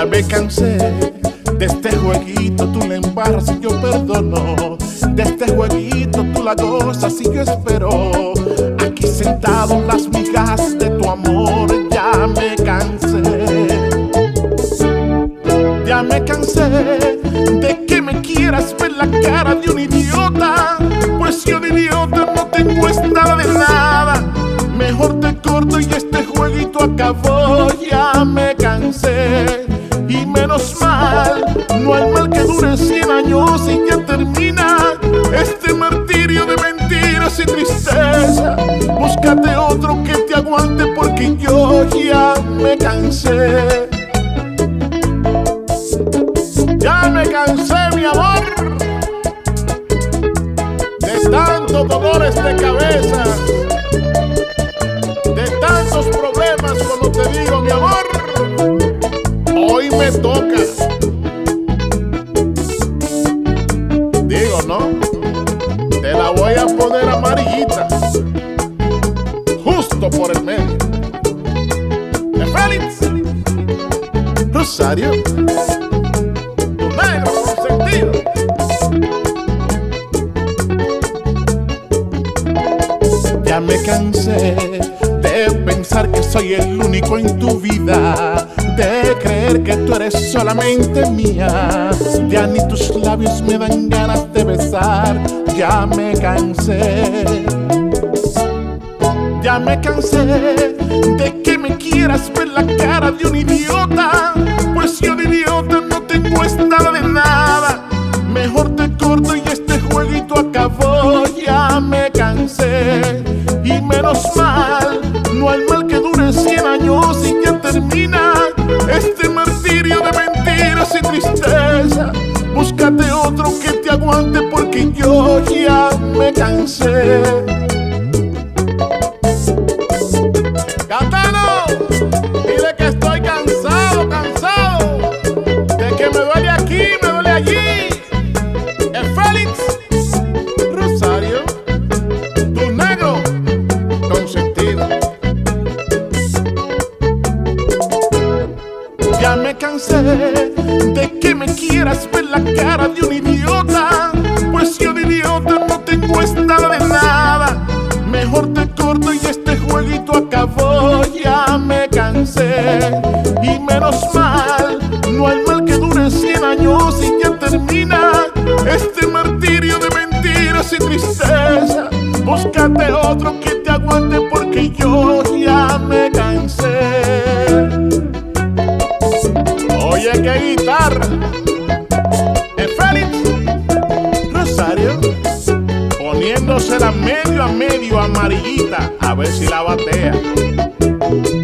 Ya me cansé de este jueguito, tú la embarras y yo perdono. De este jueguito tú la gozas y yo espero. Aquí sentado en las migajas de tu amor, ya me cansé. Ya me cansé de que me quieras ver la cara de un idiota, pues yo de idiota no tengo es nada de nada. Mejor te corto y este jueguito acabó. Ya me cansé y menos mal, no hay mal que dure 100 años y ya termina este martirio de mentiras y tristeza. Búscate otro que te aguante porque yo ya me cansé. Ya me cansé, mi amor, de tantos dolores de cabeza, de tantos problemas. Cuando te digo, mi amor, hoy me toca. Digo, ¿no? Te la voy a poner amarillita, justo por el medio. De Félix Rosario, tu negro consentido. Ya me cansé de pensar que soy el único en tu vida, de creer que tú eres solamente mía. Ya ni tus labios me dan ganas de besar. Ya me cansé. Ya me cansé de que me quieras ver la cara de un idiota, pues yo de idiota no tengo es nada de nada. Mejor te corto y este jueguito acabó. Ya me cansé y menos mal, no hay mal que dure 100 años y ya termina este martirio de mentiras y tristeza. Búscate otro que te aguante porque yo ya me cansé. Catano, dile que estoy cansado, cansado, de que me duele aquí, me duele allí. El Félix Rosario, tu negro consentido. Ya me cansé de que me quieras ver la cara de un idiota, pues yo de idiota no tengo es nada de nada. Mejor te corto y este jueguito acabó. Ya me cansé y menos mal, no hay mal que dure 100 años y ya termina este martirio de mentiras y tristeza. Búscate otro que te aguante porque yo ya me cansé. Oye, qué guitarra. El Félix Rosario, poniéndosela medio a medio amarillita, a ver si la batea.